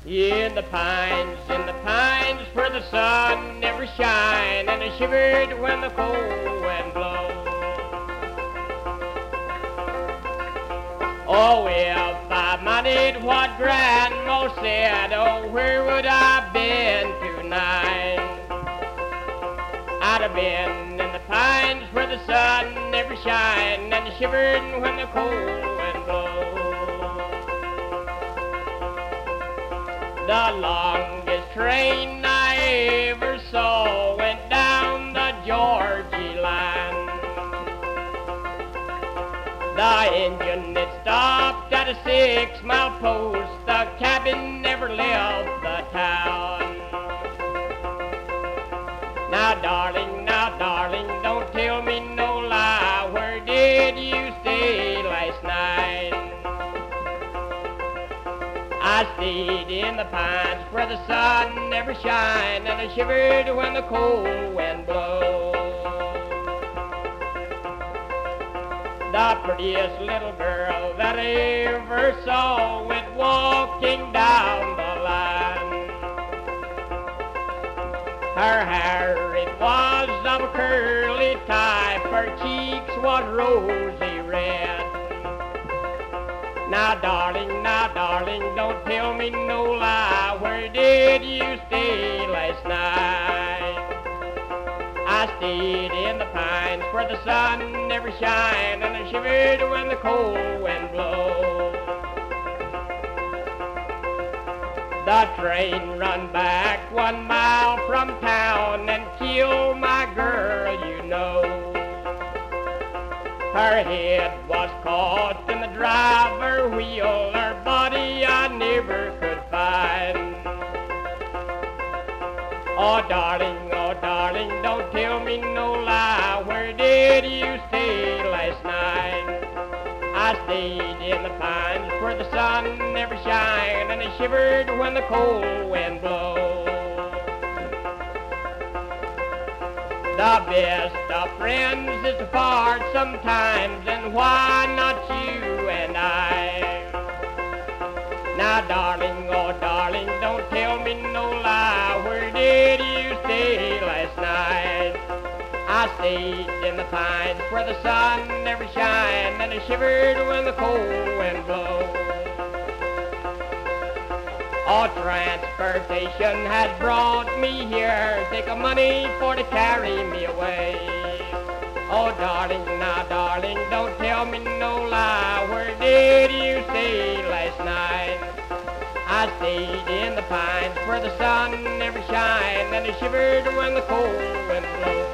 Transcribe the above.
In the pines, where the sun never shine, and I shivered when the cold wind blows. Oh, if I minded what Grandma said, oh, where would I have been tonight? I'd have been in the pines where the sun never shine, and I shivered when the cold wind blows. The longest train I ever saw went down the Georgia line. The engine, it stopped at a 6-mile post. The cabin never left the town. Now, darling, don't tell me no lie. Where did you stay last night? I stayed in the pines where the sun never shine, and I shivered when the cold wind blows. The prettiest little girl that I ever saw went walking down the line. Her hair, it was of a curly type, her cheeks was rosy red. Now, darling, don't tell me no lie. Where did you stay last night? I stayed in the pines where the sun never shine, and I shivered when the cold wind blows. The train run back 1 mile from town and killed my girl, you know. Her head was caught in the driver wheel, her body I never could find. Oh, darling, don't tell me no lie. Where did you stay last night? I stayed in the pines where the sun never shine, and I shivered when the cold wind blows. The best of friends is apart sometimes, and why not you and I? Now, darling, don't tell me no lie. Where did you stay last night? I stayed in the pines where the sun never shine, and I shivered when the cold wind blows. Oh, transportation has brought me here. Take a money for to carry me away. Oh, darling, don't tell me no lie. Where did you stay last night? I stayed in the pines where the sun never shine, and I shivered when the cold wind blows.